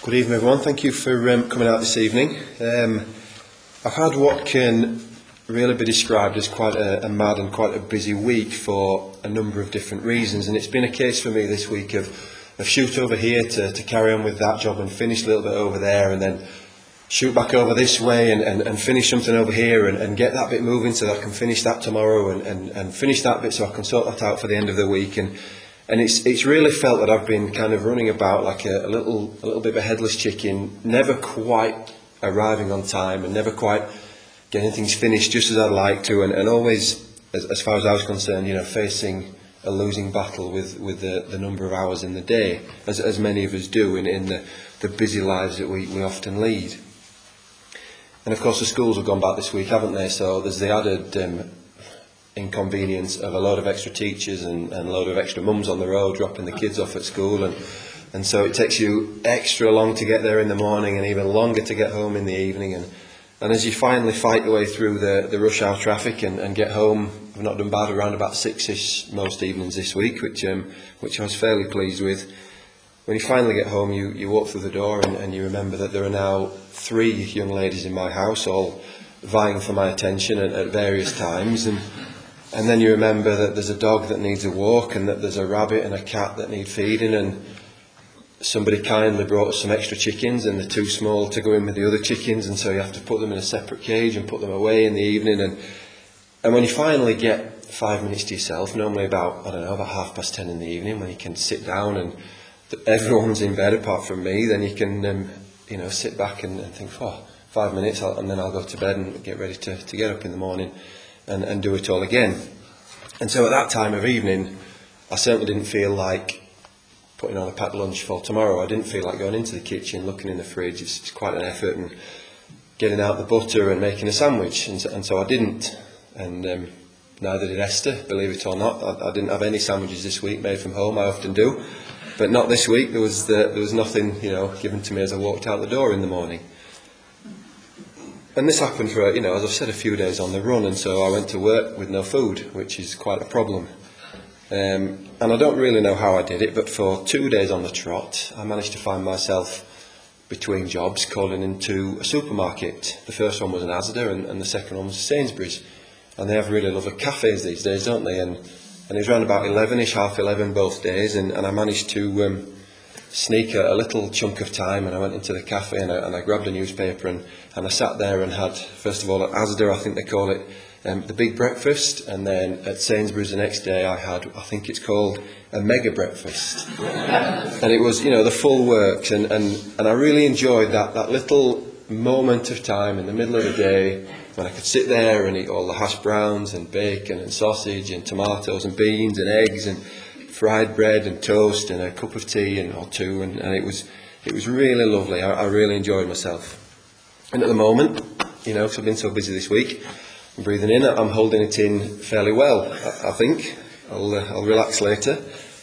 Good evening, everyone. Thank you for coming out this evening. I've had what can really be described as quite a mad and quite a busy week for a number of different reasons, and it's been a case for me this week of shoot over here to carry on with that job and finish a little bit over there, and then shoot back over this way and finish something over here and get that bit moving so that I can finish that tomorrow and finish that bit so I can sort that out for the end of the week. And it's really felt that I've been kind of running about like a little bit of a headless chicken, never quite arriving on time and never quite getting things finished just as I'd like to, and always, as far as I was concerned, facing a losing battle with the number of hours in the day, as many of us do in the busy lives that we often lead. And of course the schools have gone back this week, haven't they? So there's the added inconvenience of a load of extra teachers and a load of extra mums on the road dropping the kids off at school, and so it takes you extra long to get there in the morning and even longer to get home in the evening, and as you finally fight your way through the rush hour traffic and get home, I've not done bad, around about 6ish most evenings this week, which I was fairly pleased with. When you finally get home, you walk through the door and you remember that there are now 3 young ladies in my house, all vying for my attention at various times, and then you remember that there's a dog that needs a walk, and that there's a rabbit and a cat that need feeding, and somebody kindly brought us some extra chickens, and they're too small to go in with the other chickens, and so you have to put them in a separate cage and put them away in the evening. And when you finally get 5 minutes to yourself, normally about 10:30 in the evening, when you can sit down and everyone's in bed apart from me, then you can sit back and think, 5 minutes, and then I'll go to bed and get ready to get up in the morning and do it all again. And so at that time of evening, I certainly didn't feel like putting on a packed lunch for tomorrow. I didn't feel like going into the kitchen, looking in the fridge. It's quite an effort, and getting out the butter and making a sandwich, and so I didn't, and neither did Esther, believe it or not. I didn't have any sandwiches this week made from home. I often do, but not this week. There was nothing given to me as I walked out the door in the morning. And this happened for, as I've said, a few days on the run, and so I went to work with no food, which is quite a problem. And I don't really know how I did it, but for 2 days on the trot, I managed to find myself between jobs calling into a supermarket. The first one was an Asda, and the second one was Sainsbury's. And they have really lovely cafes these days, don't they? And it was around about 11ish, half 11 both days, and I managed to sneak a little chunk of time, and I went into the cafe and I grabbed a newspaper and I sat there and had, first of all at Asda, I think they call it the big breakfast, and then at Sainsbury's the next day I had, I think it's called a mega breakfast. And it was, the full works, and I really enjoyed that little moment of time in the middle of the day when I could sit there and eat all the hash browns and bacon and sausage and tomatoes and beans and eggs and fried bread and toast and a cup of tea or two, and it was really lovely. I really enjoyed myself. And at the moment, because I've been so busy this week, I'm breathing in, I'm holding it in fairly well, I think. I'll relax later.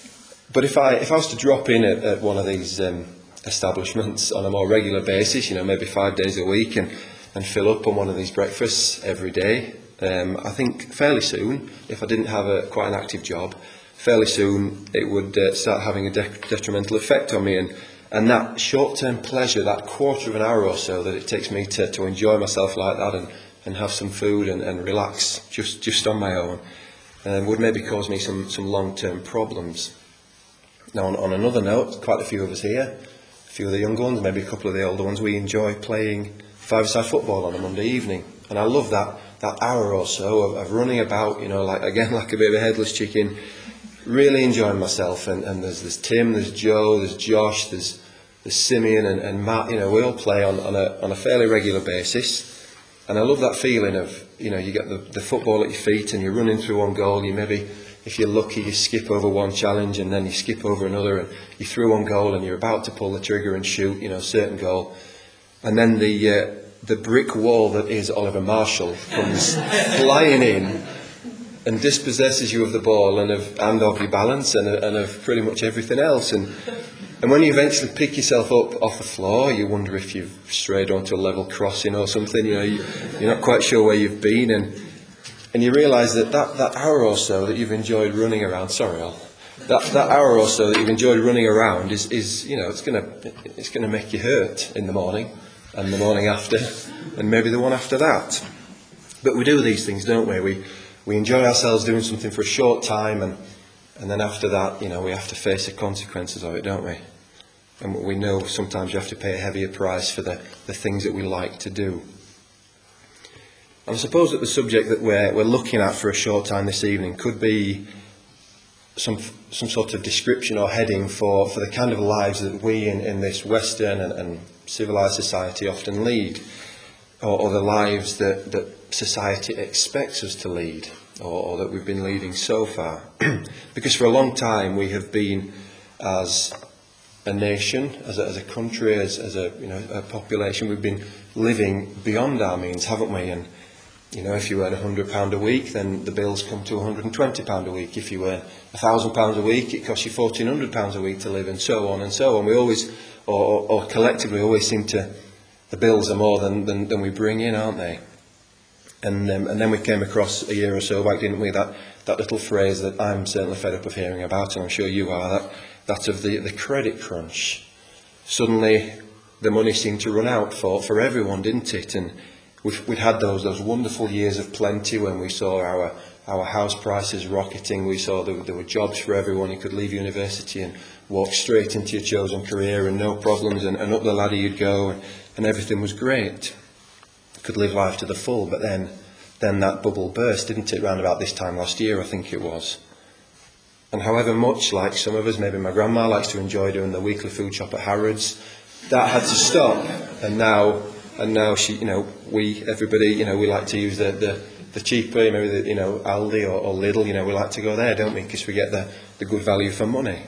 But if I was to drop in at one of these establishments on a more regular basis, maybe 5 days a week, and fill up on one of these breakfasts every day, I think fairly soon, if I didn't have quite an active job, fairly soon it would start having a detrimental effect on me, and that short-term pleasure, that quarter of an hour or so that it takes me to enjoy myself like that and have some food and relax just on my own, would maybe cause me some long-term problems. Now, on another note, quite a few of us here, a few of the younger ones, maybe a couple of the older ones, we enjoy playing five-a-side football on a Monday evening, and I love that hour or so of running about, like a bit of a headless chicken, really enjoying myself. And there's Tim, there's Joe, there's Josh, there's Simeon and Matt. We all play on a fairly regular basis, and I love that feeling of you get the football at your feet and you're running through one goal. You maybe, if you're lucky, you skip over one challenge and then you skip over another, and you through one goal and you're about to pull the trigger and shoot a certain goal, and then the brick wall that is Oliver Marshall comes flying in and dispossesses you of the ball and of your balance and of pretty much everything else. And when you eventually pick yourself up off the floor, you wonder if you've strayed onto a level crossing or something. You're not quite sure where you've been, and you realise that hour or so that you've enjoyed running around. Sorry, that hour or so that you've enjoyed running around is it's gonna make you hurt in the morning, and the morning after, and maybe the one after that. But we do these things, don't we? We enjoy ourselves doing something for a short time, and then after that, we have to face the consequences of it, don't we? And we know sometimes you have to pay a heavier price for the things that we like to do. And I suppose that the subject that we're looking at for a short time this evening could be some sort of description or heading for the kind of lives that we in this Western and civilised society often lead, or the lives that society expects us to lead, or that we've been leading so far. Because for a long time we have been, as a nation, as a country, as a population, we've been living beyond our means, haven't we? And if you earn £100 a week, then the bills come to £120 a week. If you earn £1,000 a week, it costs you £1,400 a week to live, and so on and so on. We always, or collectively, always seem to, the bills are more than we bring in, aren't they? And then we came across a year or so back, didn't we, that little phrase that I'm certainly fed up of hearing about, and I'm sure you are, that of the credit crunch. Suddenly, the money seemed to run out for everyone, didn't it? And we'd had those wonderful years of plenty when we saw our house prices rocketing. We saw there were jobs for everyone. You could leave university and walk straight into your chosen career and no problems, and up the ladder you'd go, and everything was great. You could live life to the full, but then that bubble burst, didn't it, round about this time last year, I think it was. And however much, like some of us, maybe my grandma likes to enjoy doing the weekly food shop at Harrods, that had to stop. And now she, everybody, we like to use the cheaper, maybe Aldi or Lidl, we like to go there, don't we? Because we get the good value for money.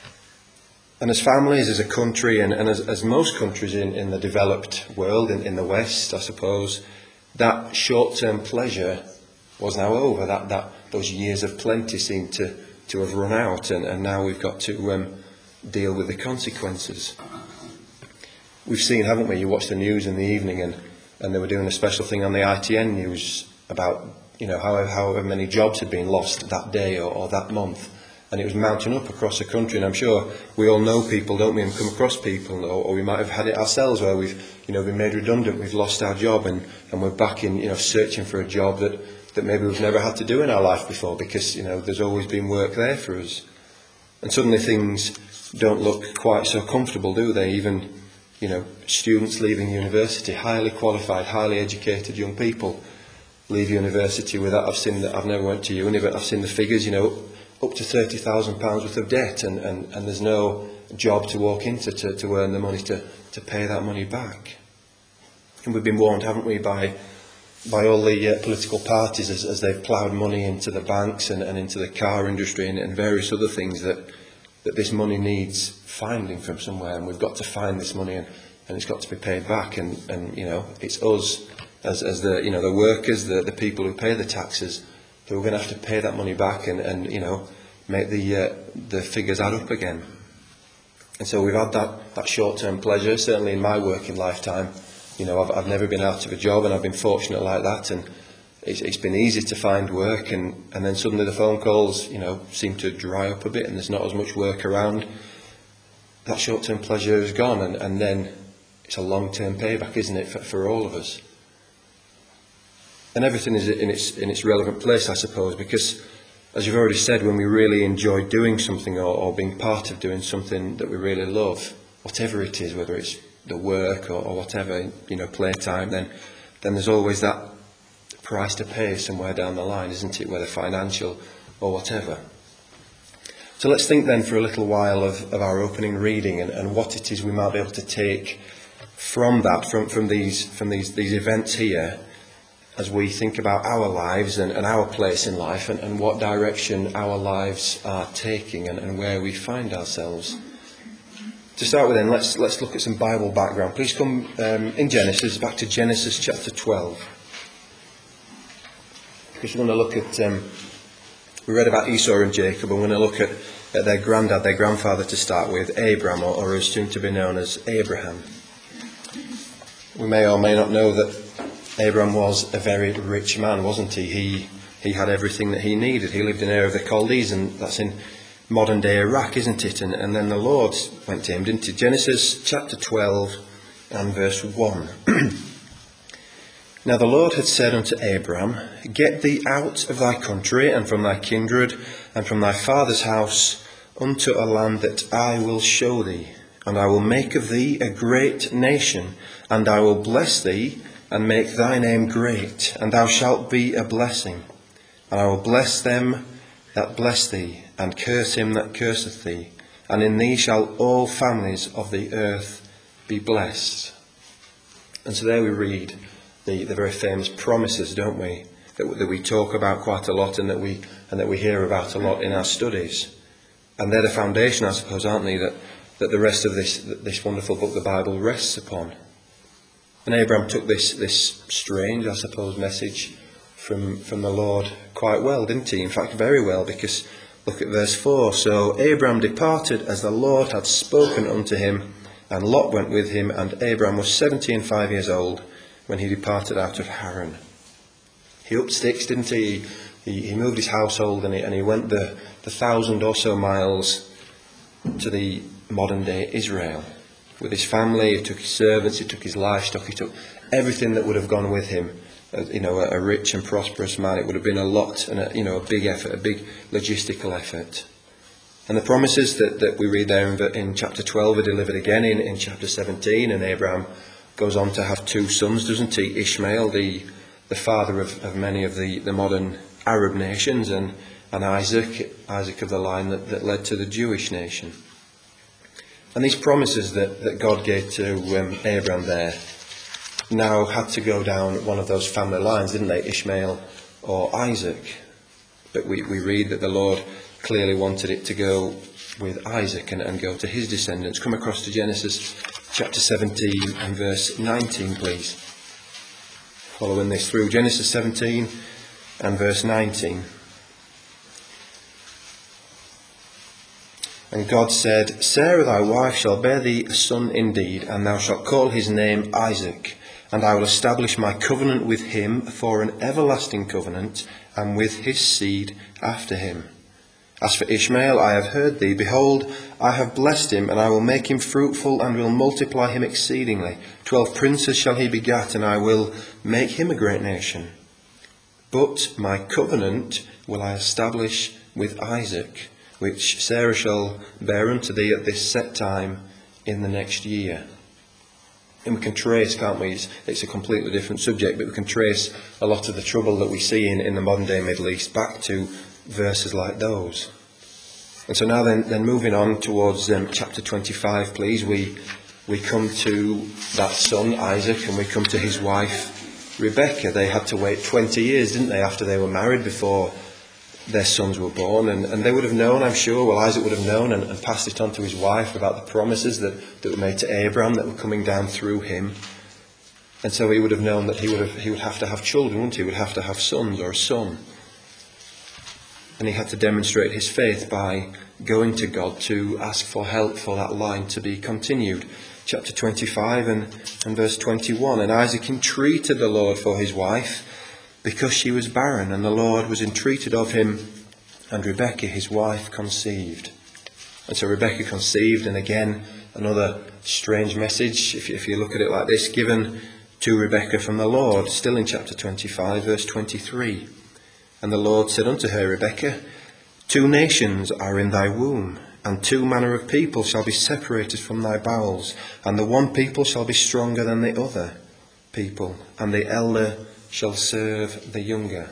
And as families, as a country, and as most countries in the developed world, in the West, I suppose, that short-term pleasure was now over. That those years of plenty seemed to have run out, and now we've got to deal with the consequences. We've seen, haven't we? You watch the news in the evening, and they were doing a special thing on the ITN news about however many jobs had been lost that day or that month, and it was mounting up across the country. And I'm sure we all know people, don't we, and come across people, or we might have had it ourselves, where we've been made redundant, we've lost our job, and we're back in searching for a job that maybe we've never had to do in our life before, because there's always been work there for us. And suddenly things don't look quite so comfortable, do they? Even students leaving university, highly qualified, highly educated young people leave university with that. I've never went to uni, but I've seen the figures, up to £30,000 worth of debt, and there's no job to walk into to earn the money to pay that money back. And we've been warned, haven't we, by all the political parties as they've ploughed money into the banks and into the car industry and various other things, that this money needs finding from somewhere, and we've got to find this money, and it's got to be paid back, and it's us as the workers, the people who pay the taxes, who are going to have to pay that money back and make the figures add up again. And so we've had that short-term pleasure, certainly in my working lifetime. I've never been out of a job, and I've been fortunate like that, and it's been easy to find work, and then suddenly the phone calls, seem to dry up a bit, and there's not as much work around. That short-term pleasure is gone, and then it's a long-term payback, isn't it, for all of us? And everything is in its relevant place, I suppose, because, as you've already said, when we really enjoy doing something or being part of doing something that we really love, whatever it is, whether it's the work or whatever, playtime, then there's always that price to pay somewhere down the line, isn't it, whether financial or whatever. So let's think then for a little while of our opening reading and what it is we might be able to take from that, from these events here, as we think about our lives and our place in life, and what direction our lives are taking and where we find ourselves. To start with then, let's look at some Bible background. Please come in Genesis, back to Genesis chapter 12. Because we're going to look at, we read about Esau and Jacob, and we're going to look at their granddad, their grandfather to start with, Abram, or as soon to be known as Abraham. We may or may not know that Abram was a very rich man, wasn't he? He had everything that he needed. He lived in Ur of the Chaldees, and that's in modern day Iraq, isn't it? And then the Lord went to him, didn't he? Genesis chapter 12 and verse 1. Now the Lord had said unto Abram, Get thee out of thy country, and from thy kindred, and from thy father's house, unto a land that I will show thee. And I will make of thee a great nation, and I will bless thee, and make thy name great, and thou shalt be a blessing. And I will bless them that bless thee, and curse him that curseth thee. And in thee shall all families of the earth be blessed. And so there we read the very famous promises, don't we, that we talk about quite a lot and that we hear about a lot in our studies. And they're the foundation, I suppose, aren't they, that the rest of this wonderful book, the Bible, rests upon. And Abraham took this strange, I suppose, message from the Lord quite well, didn't he? In fact, very well, because look at verse 4. So Abraham departed as the Lord had spoken unto him, and Lot went with him, and Abraham was 75 years old when he departed out of Haran. He upped sticks, didn't he? He moved his household and he went the 1,000 or so miles to the modern day Israel. With his family, he took his servants, he took his livestock, he took everything that would have gone with him. A rich and prosperous man. It would have been a lot and a big effort, a big logistical effort. And the promises that we read there in chapter 12 are delivered again in chapter 17, and Abraham goes on to have 2 sons, doesn't he? Ishmael, the father of many of the modern Arab nations, and Isaac of the line that led to the Jewish nation. And these promises that God gave to Abraham there now had to go down one of those family lines, didn't they? Ishmael or Isaac. But we read that the Lord clearly wanted it to go with Isaac and go to his descendants. Come across to Genesis chapter 17 and verse 19, please. Following this through, Genesis 17 and verse 19. And God said, Sarah thy wife shall bear thee a son indeed, and thou shalt call his name Isaac. And I will establish my covenant with him for an everlasting covenant, and with his seed after him. As for Ishmael, I have heard thee. Behold, I have blessed him, and I will make him fruitful, and will multiply him exceedingly. 12 princes shall he begat, and I will make him a great nation. But my covenant will I establish with Isaac, which Sarah shall bear unto thee at this set time in the next year. And we can trace, can't we? It's a completely different subject, but we can trace a lot of the trouble that we see in the modern day Middle East back to verses like those. And so now then moving on towards chapter 25, please, we come to that son, Isaac, and we come to his wife, Rebekah. They had to wait 20 years, didn't they, after they were married before their sons were born. And they would have known, I'm sure, well, Isaac would have known and passed it on to his wife about the promises that were made to Abraham that were coming down through him. And so he would have known that he would have to have children, wouldn't he? He would have to have sons or a son. And he had to demonstrate his faith by going to God to ask for help for that line to be continued. Chapter 25 and verse 21. And Isaac entreated the Lord for his wife, because she was barren, and the Lord was entreated of him, and Rebekah his wife conceived. And so Rebekah conceived, and again another strange message, if you look at it like this, given to Rebekah from the Lord, still in chapter 25, verse 23. And the Lord said unto her, Rebekah, 2 nations are in thy womb, and 2 manner of people shall be separated from thy bowels, and the one people shall be stronger than the other people, and the elder shall serve the younger.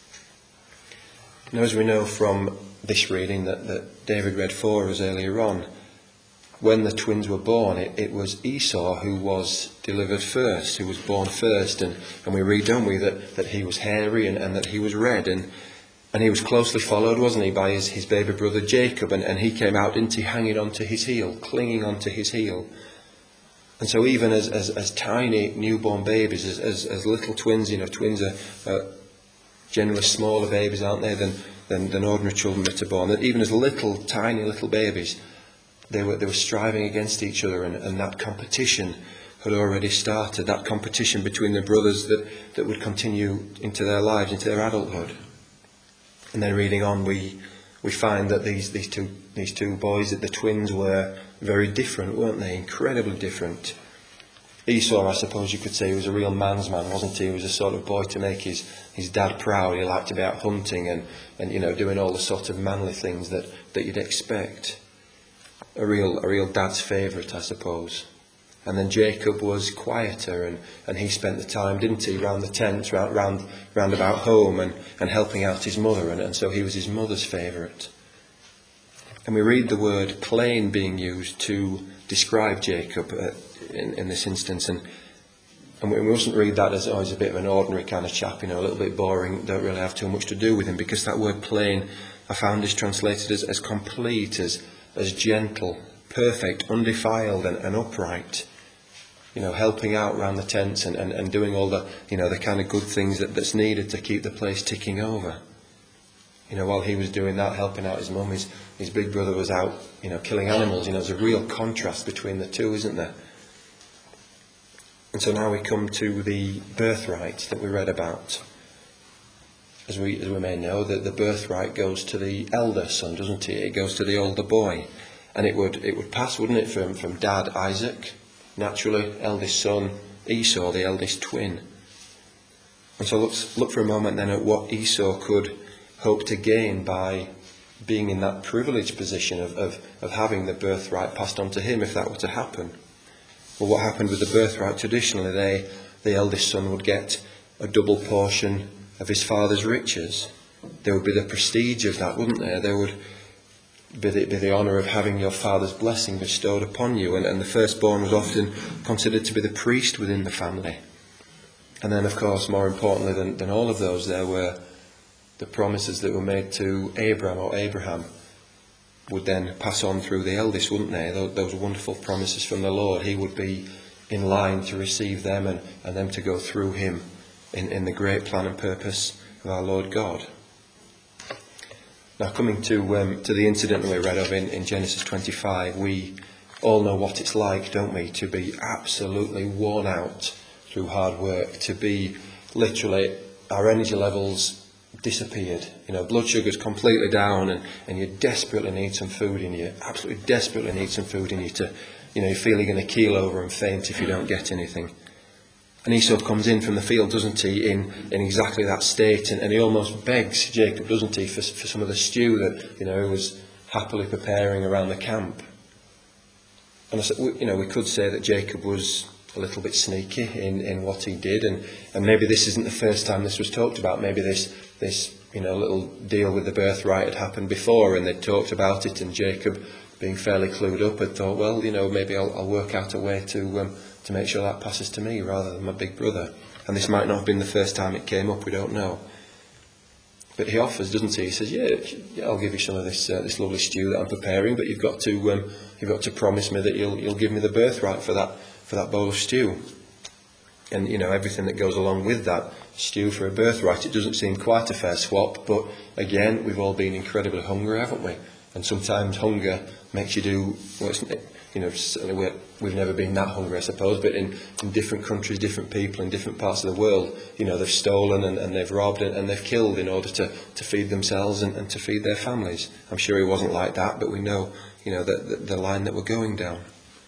Now, as we know from this reading that David read for us earlier on, when the twins were born, it was Esau who was delivered first, who was born first. And we read, don't we, that he was hairy and that he was red. And he was closely followed, wasn't he, by his baby brother Jacob. And he came out, didn't he, hanging onto his heel, clinging onto his heel. And so even as tiny newborn babies, as little twins, twins are generally smaller babies, aren't they, than ordinary children that are born. That even as tiny little babies, they were striving against each other, and that competition had already started. That competition between the brothers that would continue into their lives, into their adulthood. And then reading on, we we find that these two boys, that the twins, were very different, weren't they? Incredibly different. Esau, I suppose you could say, was a real man's man, wasn't he? He was a sort of boy to make his dad proud. He liked to be out hunting and doing all the sort of manly things that you'd expect. A real dad's favourite, I suppose. And then Jacob was quieter, and he spent the time, didn't he, round the tents, round about home, and helping out his mother, and so he was his mother's favourite. And we read the word plain being used to describe Jacob in this instance, and we mustn't read that as, he's a bit of an ordinary kind of chap, a little bit boring, don't really have too much to do with him, because that word plain, I found, is translated as complete, as gentle, perfect, undefiled, and upright. Helping out round the tents and doing all the, the kind of good things that's needed to keep the place ticking over. While he was doing that, helping out his mum, his big brother was out, killing animals. There's a real contrast between the two, isn't there? And so now we come to the birthright that we read about. As we may know, that the birthright goes to the elder son, doesn't it? It goes to the older boy. And it would pass, wouldn't it, from dad Isaac, naturally, eldest son Esau, the eldest twin. And so let's look for a moment then at what Esau could hope to gain by being in that privileged position of having the birthright passed on to him, if that were to happen. Well, what happened with the birthright? Traditionally, the eldest son would get a double portion of his father's riches. There would be the prestige of that, wouldn't there? There would be the honour of having your father's blessing bestowed upon you, and the firstborn was often considered to be the priest within the family. And then, of course, more importantly than all of those, there were the promises that were made to Abraham would then pass on through the eldest, wouldn't they? Those wonderful promises from the Lord. He would be in line to receive them, and them to go through him in the great plan and purpose of our Lord God. Now, coming to the incident that we read of in Genesis 25, we all know what it's like, don't we, to be absolutely worn out through hard work, to be literally, our energy levels disappeared, blood sugar's completely down, and you desperately need some food in you, absolutely desperately need some food in you to, you feel you're going to keel over and faint if you don't get anything. And Esau comes in from the field, doesn't he, in exactly that state, and he almost begs Jacob, doesn't he, for some of the stew that, he was happily preparing around the camp. And we could say that Jacob was a little bit sneaky in what he did, and maybe this isn't the first time this was talked about. Maybe this little deal with the birthright had happened before, and they'd talked about it, and Jacob, being fairly clued up, had thought, well, maybe I'll work out a way to make sure that passes to me rather than my big brother. And this might not have been the first time it came up, we don't know. But he offers, doesn't he? He says, yeah, I'll give you some of this lovely stew that I'm preparing, but you've got to promise me that you'll give me the birthright for that bowl of stew. And everything that goes along with that stew for a birthright. It doesn't seem quite a fair swap, but again, we've all been incredibly hungry, haven't we? And sometimes hunger makes you do, certainly we've never been that hungry, I suppose, but in different countries, different people in different parts of the world, they've stolen and they've robbed and they've killed in order to feed themselves and to feed their families. I'm sure he wasn't like that, but we know, the line that we're going down.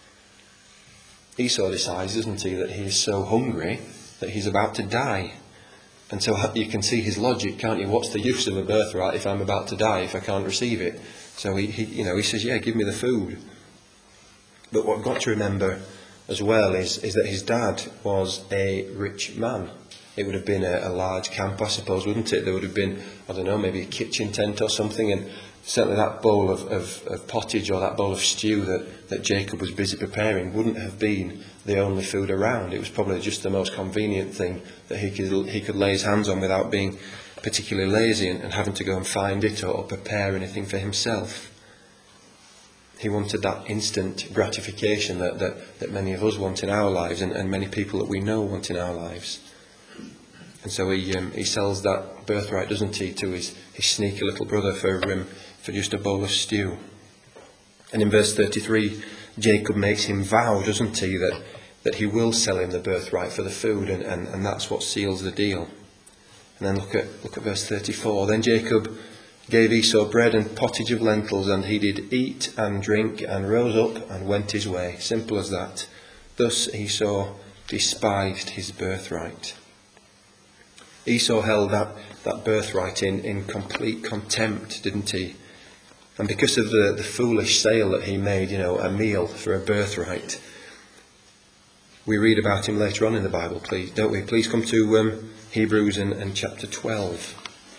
Esau decides, doesn't he, that he is so hungry that he's about to die. And so you can see his logic, can't you? What's the use of a birthright if I'm about to die, if I can't receive it? So he says, yeah, give me the food. But what we've got to remember as well is that his dad was a rich man. It would have been a large camp, I suppose, wouldn't it? There would have been, I don't know, maybe a kitchen tent or something, and certainly that bowl of pottage or that bowl of stew that Jacob was busy preparing wouldn't have been the only food around. It was probably just the most convenient thing that he could lay his hands on without being particularly lazy and having to go and find it or prepare anything for himself. He wanted that instant gratification that many of us want in our lives, and many people that we know want in our lives. And so he sells that birthright, doesn't he, to his sneaky little brother for just a bowl of stew. And in verse 33, Jacob makes him vow, doesn't he, that he will sell him the birthright for the food, and that's what seals the deal. And then look at verse 34. Then Jacob gave Esau bread and pottage of lentils, and he did eat and drink, and rose up and went his way. Simple as that. Thus Esau despised his birthright. Esau held that birthright in complete contempt, didn't he? And because of the foolish sale that he made, a meal for a birthright, we read about him later on in the Bible, please, don't we? Please come to Hebrews and chapter 12.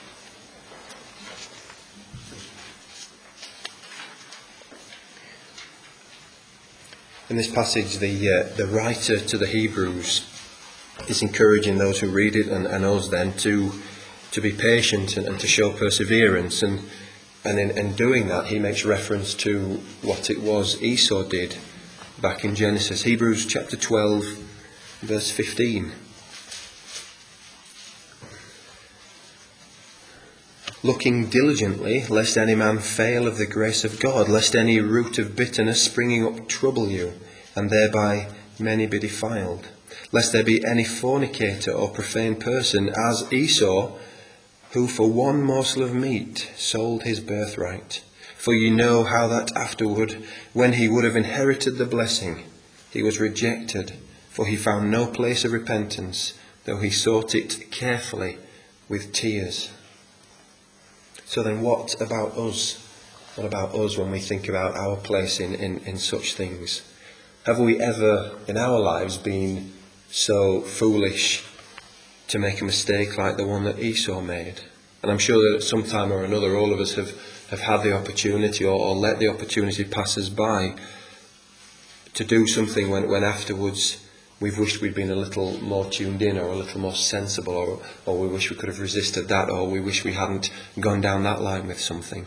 In this passage, the writer to the Hebrews is encouraging those who read it and us then to be patient and to show perseverance. And in doing that, he makes reference to what it was Esau did back in Genesis. Hebrews chapter 12, verse 15. Looking diligently, lest any man fail of the grace of God, lest any root of bitterness springing up trouble you, and thereby many be defiled. Lest there be any fornicator or profane person, as Esau, who for one morsel of meat sold his birthright. For you know how that afterward, when he would have inherited the blessing, he was rejected, for he found no place of repentance, though he sought it carefully with tears. So then what about us? What about us when we think about our place in such things? Have we ever in our lives been so foolish to make a mistake like the one that Esau made? And I'm sure that at some time or another all of us have had the opportunity or let the opportunity pass us by to do something when afterwards we've wished we'd been a little more tuned in or a little more sensible, or we wish we could have resisted that, or we wish we hadn't gone down that line with something.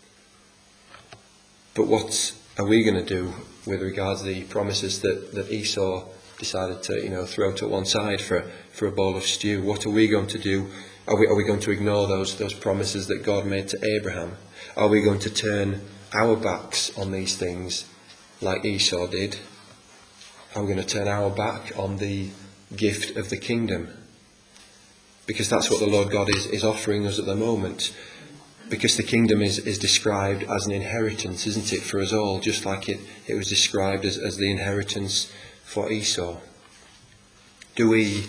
But what are we going to do with regards to the promises that Esau decided to throw to one side for a bowl of stew? What are we going to do? Are we going to ignore those promises that God made to Abraham? Are we going to turn our backs on these things like Esau did? Are we going to turn our back on the gift of the kingdom? Because that's what the Lord God is offering us at the moment. Because the kingdom is described as an inheritance, isn't it, for us all, just like it was described as the inheritance for Esau. Do we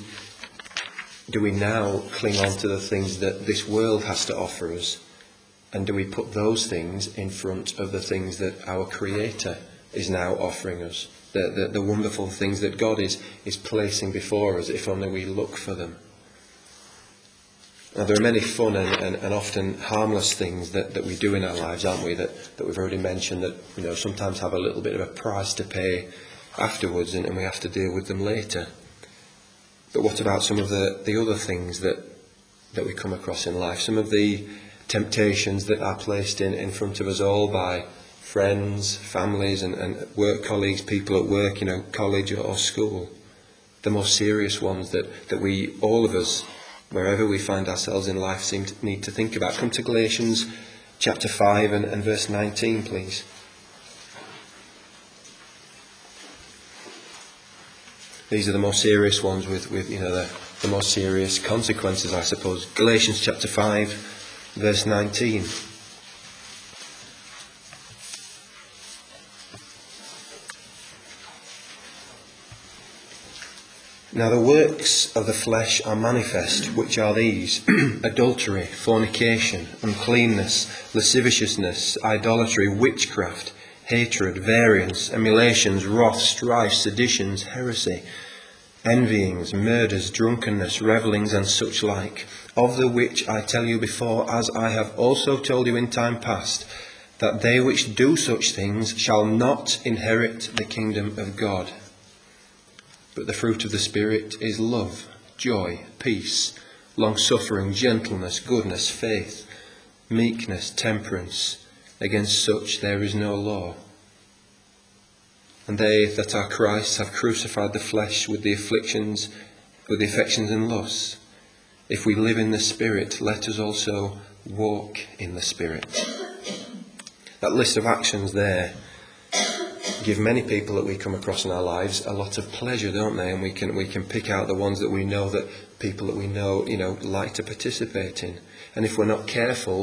now cling on to the things that this world has to offer us? And do we put those things in front of the things that our Creator is now offering us? The wonderful things that God is placing before us, if only we look for them. Now, there are many fun and often harmless things that we do in our lives, aren't we, that we've already mentioned, that sometimes have a little bit of a price to pay afterwards, and we have to deal with them later. But what about some of the other things that we come across in life? Some of the temptations that are placed in front of us all by friends, families and work colleagues, people at work, college or school. The most serious ones that we, all of us, wherever we find ourselves in life, seem to need to think about. Come to Galatians chapter 5 and verse 19, please. These are the most serious ones with the most serious consequences, I suppose. Galatians chapter 5, verse 19. Now the works of the flesh are manifest, which are these: adultery, fornication, uncleanness, lasciviousness, idolatry, witchcraft, hatred, variance, emulations, wrath, strife, seditions, heresy, envyings, murders, drunkenness, revellings, and such like, of the which I tell you before, as I have also told you in time past, that they which do such things shall not inherit the kingdom of God. But the fruit of the Spirit is love, joy, peace, long-suffering, gentleness, goodness, faith, meekness, temperance. Against such there is no law. And they that are Christ's have crucified the flesh with the affections and lusts. If we live in the Spirit, let us also walk in the Spirit. That list of actions there give many people that we come across in our lives a lot of pleasure, don't they? And we can pick out the ones that we know, that people that we know like to participate in. And if we're not careful,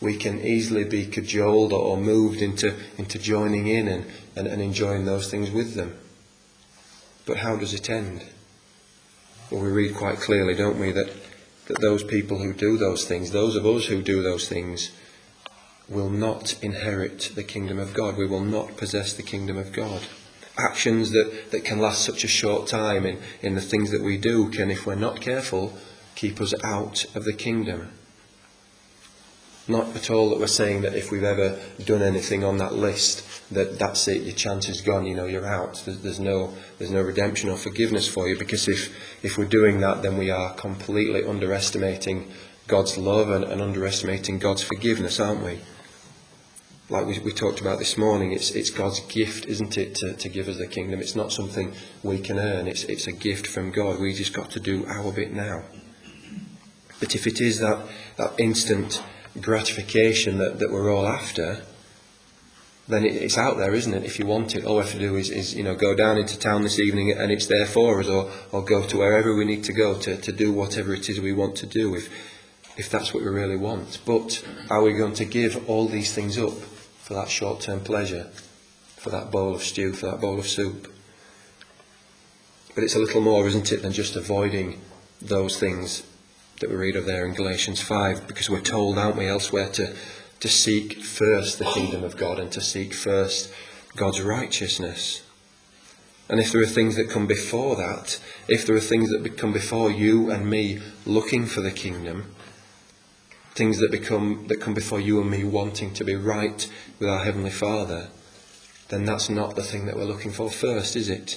we can easily be cajoled or moved into joining in and enjoying those things with them. But how does it end? Well, we read quite clearly, don't we, that those people who do those things, those of us who do those things, will not inherit the kingdom of God. We will not possess the kingdom of God. Actions that can last such a short time in the things that we do can, if we're not careful, keep us out of the kingdom. Not at all that we're saying that if we've ever done anything on that list, that's it, your chance is gone, you're out. There's no redemption or forgiveness for you, because if we're doing that, then we are completely underestimating God's love and underestimating God's forgiveness, aren't we? Like we talked about this morning, it's God's gift, isn't it, to give us the kingdom. It's not something we can earn. It's a gift from God. We just got to do our bit now. But if it is that instant gratification that we're all after, then it's out there, isn't it? If you want it, all we have to do is go down into town this evening and it's there for us, or go to wherever we need to go to do whatever it is we want to do, if that's what we really want. But are we going to give all these things up for that short-term pleasure, for that bowl of stew, for that bowl of soup? But it's a little more, isn't it, than just avoiding those things that we read of there in Galatians 5, because we're told, aren't we, elsewhere to seek first the kingdom of God and to seek first God's righteousness. And if there are things that come before that, if there are things that come before you and me looking for the kingdom, things that come before you and me wanting to be right with our Heavenly Father, then that's not the thing that we're looking for first, is it?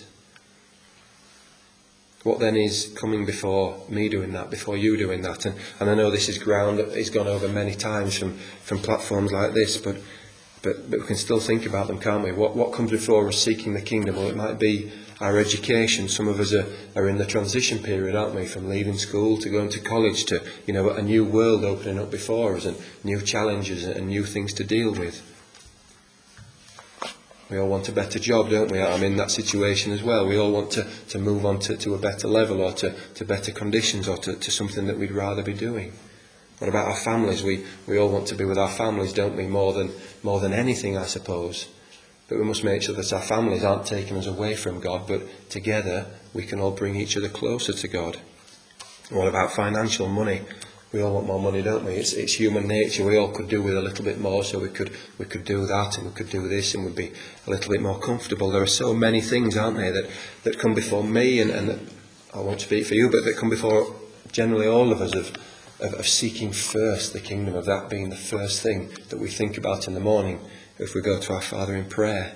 What then is coming before me doing that, before you doing that? And I know this is ground that has gone over many times from platforms like this, but we can still think about them, can't we? What comes before us seeking the kingdom? Well, it might be our education. Some of us are in the transition period, aren't we? From leaving school to going to college to, a new world opening up before us and new challenges and new things to deal with. We all want a better job, don't we? I'm in that situation as well. We all want to move on to a better level or to better conditions or to something that we'd rather be doing. What about our families? We all want to be with our families, don't we? More than anything, I suppose. But we must make sure that our families aren't taking us away from God, but together we can all bring each other closer to God. What about financial money? We all want more money, don't we? It's human nature. We all could do with a little bit more, so we could do that and we could do this and we'd be a little bit more comfortable. There are so many things, aren't there, that come before me and that I won't speak for you, but that come before generally all of us of seeking first the kingdom, of that being the first thing that we think about in the morning if we go to our Father in prayer.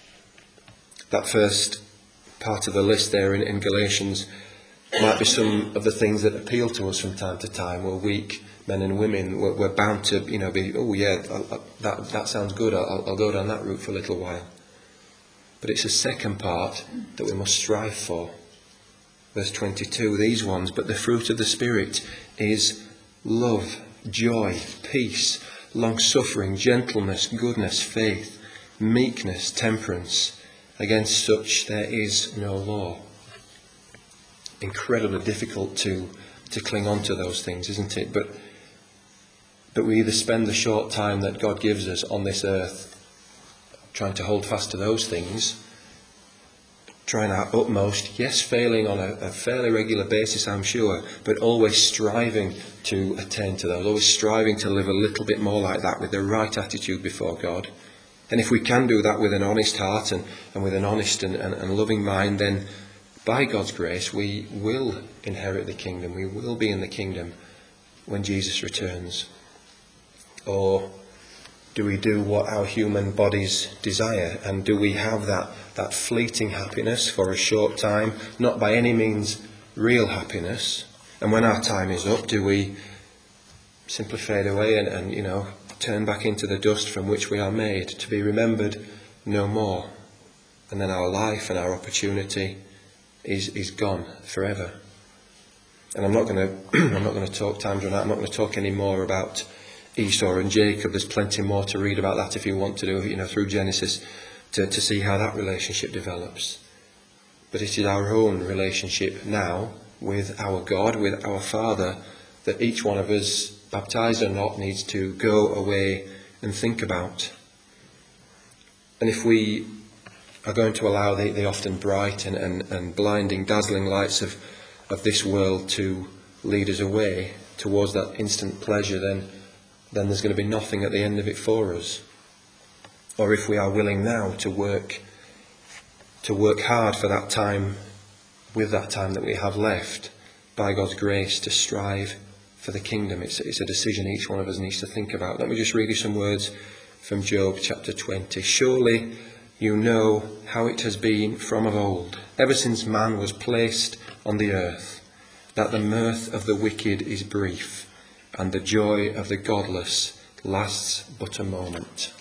That first part of the list there in Galatians might be some of the things that appeal to us from time to time. We're weak men and women. We're bound to, be, oh yeah, that sounds good. I'll go down that route for a little while. But it's the second part that we must strive for. Verse 22, these ones, but the fruit of the Spirit is love, joy, peace, long-suffering, gentleness, goodness, faith, meekness, temperance. Against such there is no law. Incredibly difficult to cling on to those things, isn't it? But we either spend the short time that God gives us on this earth trying to hold fast to those things, trying our utmost, yes, failing on a fairly regular basis, I'm sure, but always striving to attain to those, always striving to live a little bit more like that with the right attitude before God. And if we can do that with an honest heart and with an honest and loving mind, then by God's grace, we will inherit the kingdom. We will be in the kingdom when Jesus returns. Or do we do what our human bodies desire? And do we have that fleeting happiness for a short time? Not by any means real happiness. And when our time is up, do we simply fade away and turn back into the dust from which we are made, to be remembered no more? And then our life and our opportunity is gone forever. And I'm not going to talk, time's run out, I'm not going to talk any more about Esau and Jacob. There's plenty more to read about that if you want to do, through Genesis to see how that relationship develops. But it is our own relationship now with our God, with our Father, that each one of us baptized or not, needs to go away and think about. And if we are going to allow the often bright and blinding, dazzling lights of this world to lead us away towards that instant pleasure, then there's going to be nothing at the end of it for us. Or if we are willing now to work hard for that time, with that time that we have left, by God's grace, to strive for the kingdom, it's a decision each one of us needs to think about. Let me just read you some words from Job chapter 20. Surely you know how it has been from of old, ever since man was placed on the earth, that the mirth of the wicked is brief, and the joy of the godless lasts but a moment.